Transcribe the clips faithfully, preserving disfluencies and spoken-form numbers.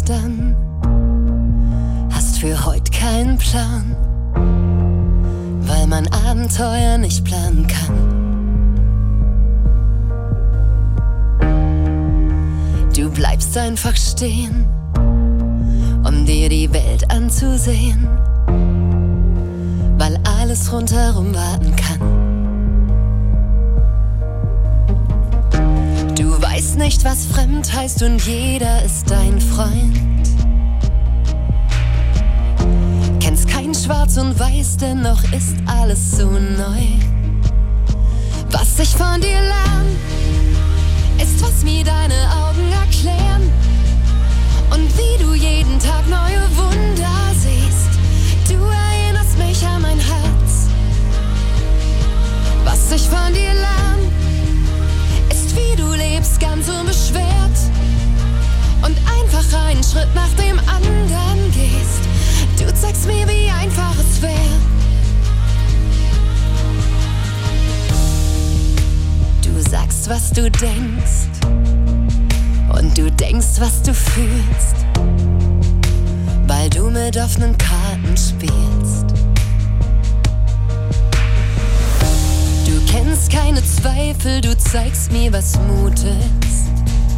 gestern, hast für heute keinen Plan, weil man Abenteuer nicht planen kann. Du bleibst einfach stehen, um dir die Welt anzusehen, weil alles rundherum warten kann. Du weißt nicht, was fremd heißt und jeder ist dein Freund. Kennst kein Schwarz und Weiß, dennoch ist alles so neu. Was ich von dir lerne, ist, was mir deine Augen erklären und wie du jeden Tag neue Wunder siehst. Du erinnerst mich an mein Herz. Was ich von dir lerne, ist, wie du lebst, ganz unbeschwert und einfach einen Schritt nach dem anderen gehst. Du zeigst mir, wie einfach es wäre. Du sagst, was du denkst und du denkst, was du fühlst, weil du mit offenen Karten spielst. Du kennst keine Zweifel, du zeigst mir, was Mut ist.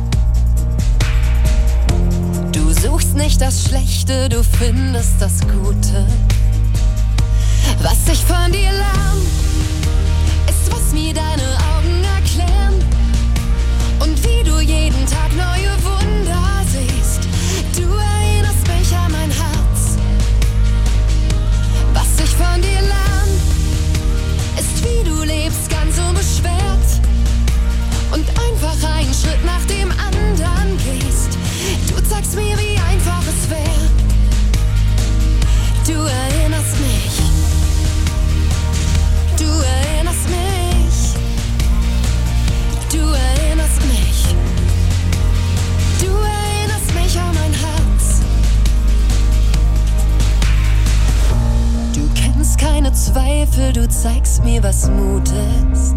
Du suchst nicht das Schlechte, du findest das Gute. Was ich von dir lerne, ist, was mir deine Augen erklären und wie du jeden Tag neue Wunder siehst. Du erinnerst mich an mein Herz. Was ich von dir lerne, ist, wie du lebst, ganz unbeschwert und einfach einen Schritt nach dem anderen gehst. Du zeigst mir, wie einfach es wäre. Du erinnerst mich. Du erinnerst mich. Du erinnerst mich. Du erinnerst mich an mein Herz. Du kennst keine Zweifel, du zeigst mir, was Mut ist.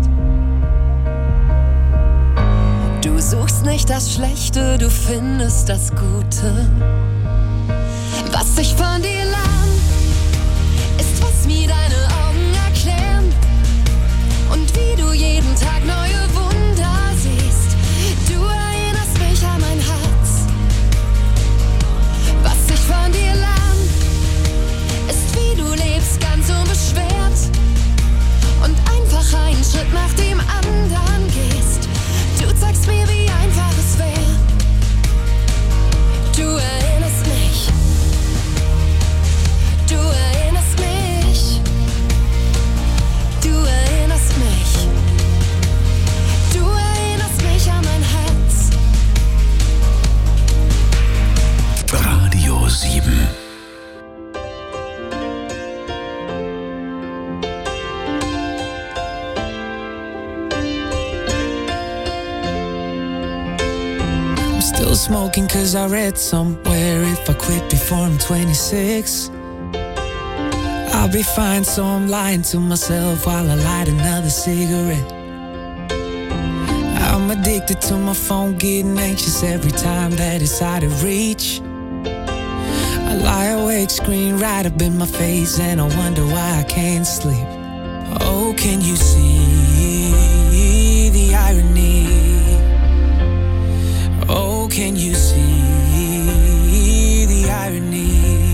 Du suchst nicht das Schlechte, du findest das Gute. Was ich von dir lerne, ist, was mir deine Augen erklären und wie du jeden Tag neue Wunder siehst. Du erinnerst mich an mein Herz. Was ich von dir lerne, ist, wie du lebst, ganz unbeschwert und einfach einen Schritt nach dem anderen gehst. Du zeigst mir, wie einfach es wäre. Du erinnerst mich. Du erinnerst mich. Du erinnerst mich. Du erinnerst mich an mein Herz. Radio sieben. Still smoking cause I read somewhere if I quit before I'm twenty-six I'll be fine, so I'm lying to myself while I light another cigarette. I'm addicted to my phone, getting anxious every time that it's out of reach. I lie awake, screen right up in my face, and I wonder why I can't sleep. Oh, can you see the irony? Oh, can you see the irony?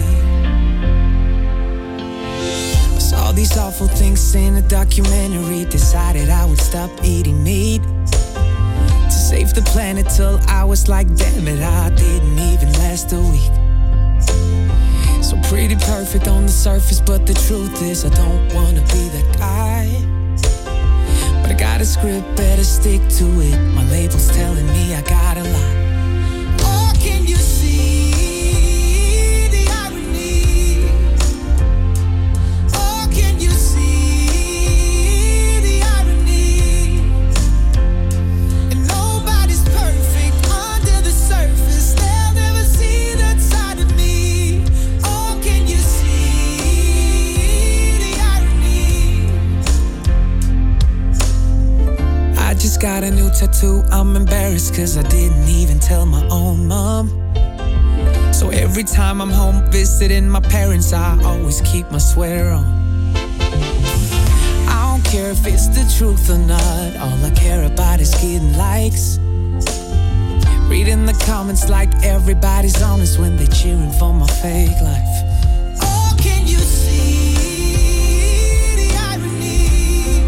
Saw these awful things in a documentary. Decided I would stop eating meat to save the planet till I was like, damn it, I didn't even last a week. So pretty perfect on the surface, but the truth is I don't wanna be that guy. But I got a script, better stick to it. My label's telling me I gotta lie. Oh, can you see the irony? Oh, can you see the irony? And nobody's perfect under the surface. They'll never see that side of me. Oh, can you see the irony? I just got a new tattoo. I'm embarrassed cause I didn't even tell my own mom. So every time I'm home visiting my parents, I always keep my sweater on. I don't care if it's the truth or not, all I care about is getting likes. Reading the comments like everybody's honest when they're cheering for my fake life. Oh, can you see the irony?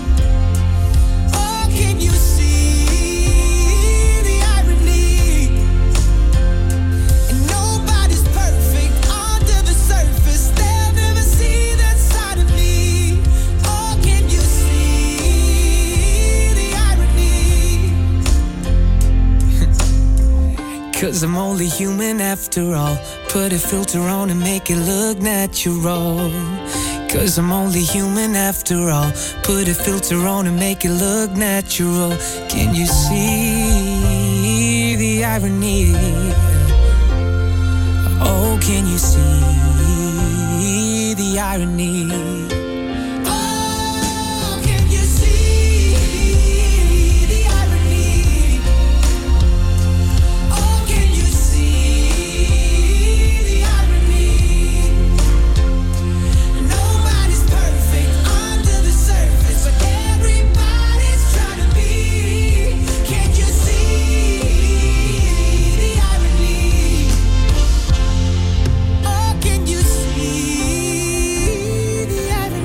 Oh, can you see the irony? And nobody's perfect under the surface. They'll never see that side of me. Oh, can you see the irony? Cause I'm only human after all. Put a filter on and make it look natural. Cause I'm only human after all. Put a filter on and make it look natural. Can you see the irony? Oh, can you see the irony? Oh, can you see the irony? Oh, can you see the irony? Nobody's perfect under the surface, but everybody's trying to be. Can you see the irony? Oh, can you see the irony?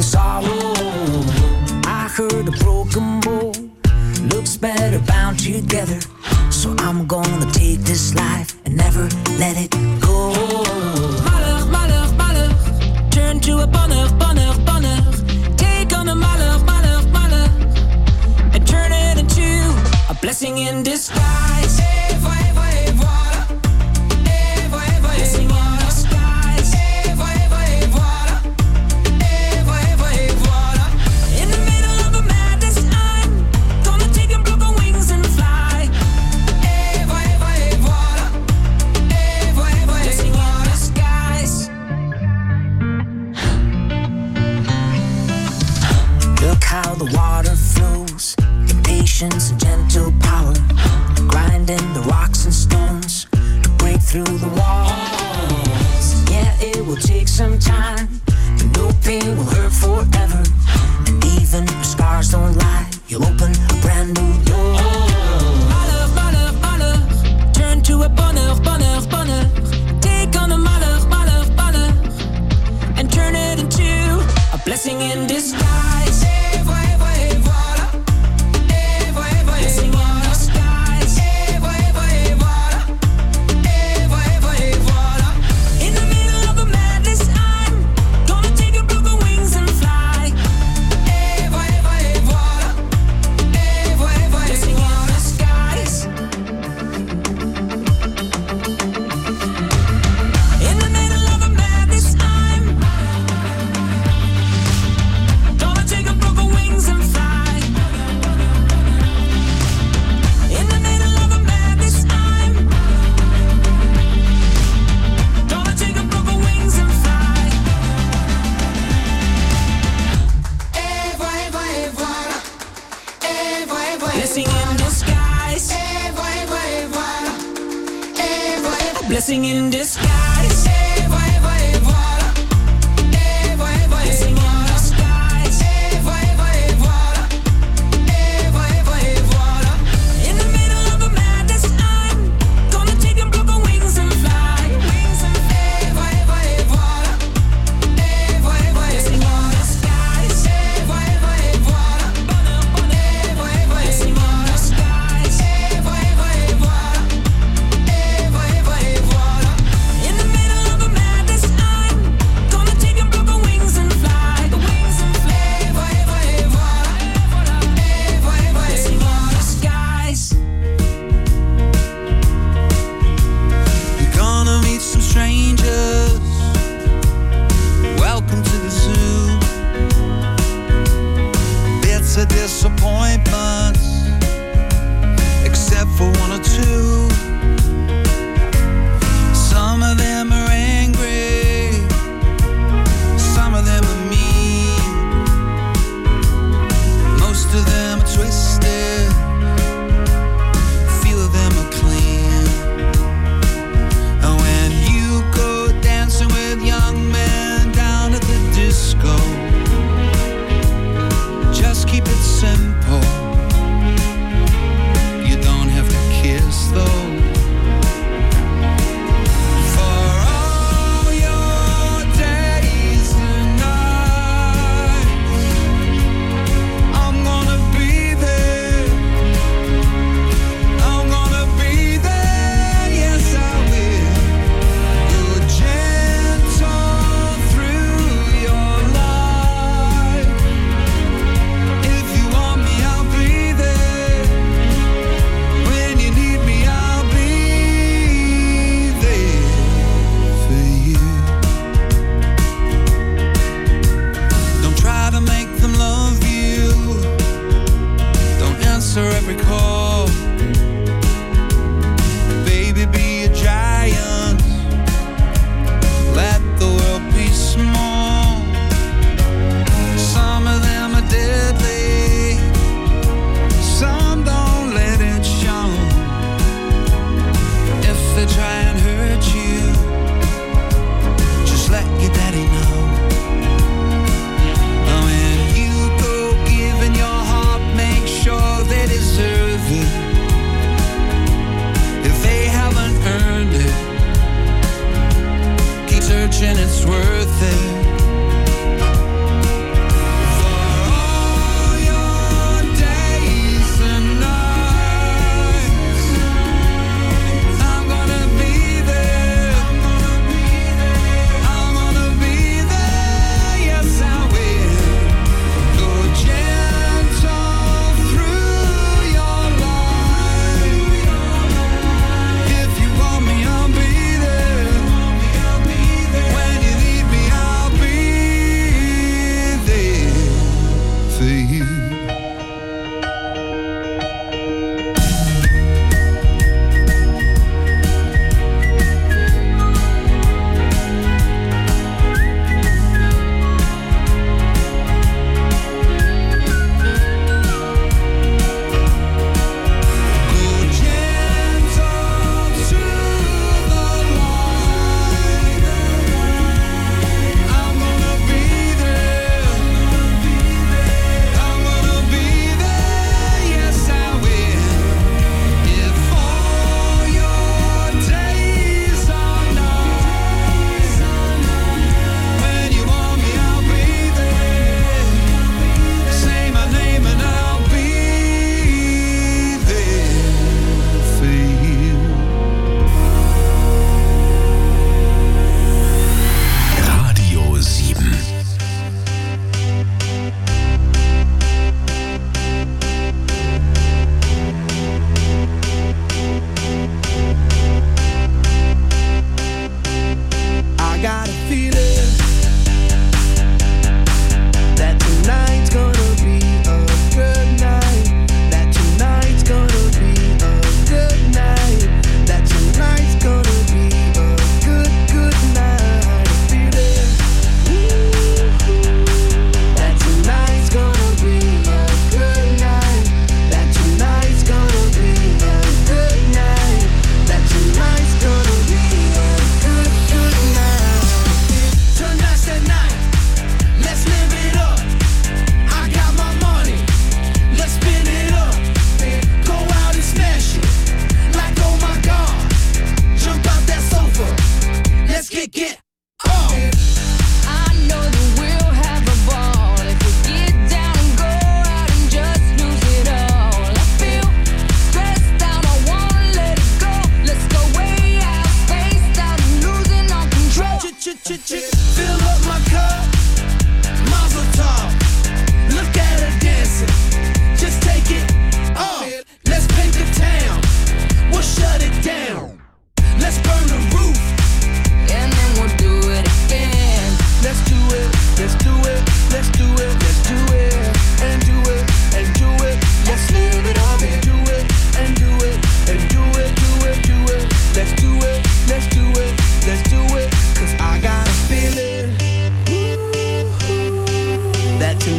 sorrow. I heard a broken bow looks better bound together. So I'm gonna take this life and never let it go. Malheur, malheur, malheur, turn to a bonheur, bonheur, bonheur. Take on a malheur, malheur, malheur, and turn it into a blessing in disguise. Et voilà, et voilà, et voilà, et voilà, blessing in disguise. Et voilà, et voilà, et voilà, et voilà. In the middle of a madness, I'm gonna take them broken wings and fly. Et voilà, et voilà, et voilà, et voilà, blessing in disguise. Look how the water flows, in patience and gentle power, grinding the rocks and stones to break through the walls. Yeah, it will take some time, but no pain will hurt forever. And even if scars don't lie, you'll open a brand new door. Malheur, malheur, malheur, turn to a bonheur, bonheur, bonheur. Take on a malheur, malheur, malheur, and turn it into a blessing in disguise. Et voilà, et voilà, et voilà, et voilà, blessing in disguise. Et voilà, et voilà, et voilà, et voilà. In the middle of a madness, I'm gonna take your broken wings and fly. Et voilà, et voilà, et voilà, et voilà, blessing in disguise. In the middle of a madness, I'm gonna take your broken wings and fly. In the middle of a madness, I'm gonna take your broken wings and fly. Et voilà, et voilà, et voilà, et voilà, blessing in disguise. Et voilà, et voilà, et voilà, blessing in disguise. Et voilà, et voilà, et voilà, blessing in disguise. Et voilà, et voilà, et voilà, et voilà. In the middle of a madness, I'm gonna take them broken wings and fly. Wings and fly. Et voilà, et voilà, et voilà, blessing in disguise. Et voilà, et voilà, bonheur, bonheur, et voilà, blessing in disguise. Et voilà, et voilà, et voilà, et voilà. In the middle of a madness, I'm gonna take them broken wings and fly. The wings and fly. Et voilà, et voilà, et voilà, blessing in disguise. You're gonna meet some strangers. Welcome to the zoo. Bits of disappointments, except for one or two. Some of them are angry, some of them are mean, most of them are twisted, few of them are clean. And when you go dancing with young men down at the disco, just keep it simple.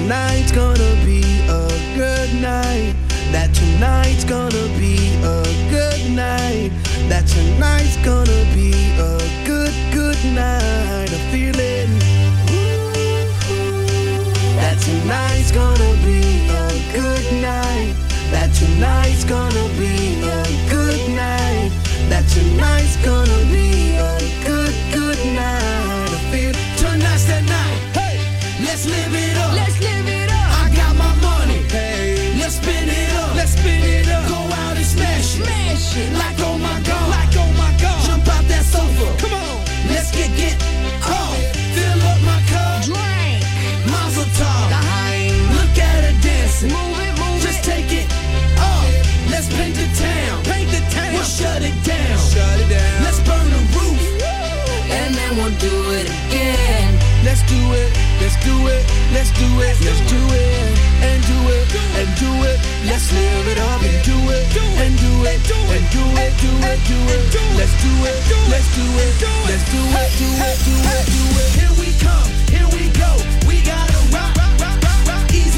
tonight's gonna be a good night. That tonight's gonna be a good night. That tonight's gonna be a good, good night. I feel it. That tonight's gonna be a good night. That tonight's gonna be a good night. That tonight's gonna be a good, good night. I feel tonight's that night. Hey, let's live it up. Let's live it up. I got my money. Hey, let's spin it up. Let's spin it up. Go out and smash it. Smash it. Like oh my god. Like oh my god. Jump out that sofa. Come on. Let's get get off. Fill up my cup. Drink. Mazel tov. Daheim. Look at her dancing. Move it, move Just it. take it off. Let's paint the town. Paint the town. We'll shut it down. Shut it down. Let's burn the roof. And then we'll do it again. Let's do it. Let's do it. Let's do it. Let's do it. And do it. And do it. Let's live it up and do it. And do it. And do it. Do it. Do it. Let's do it. Let's do it. Let's do it. Do it. Do it. Do it.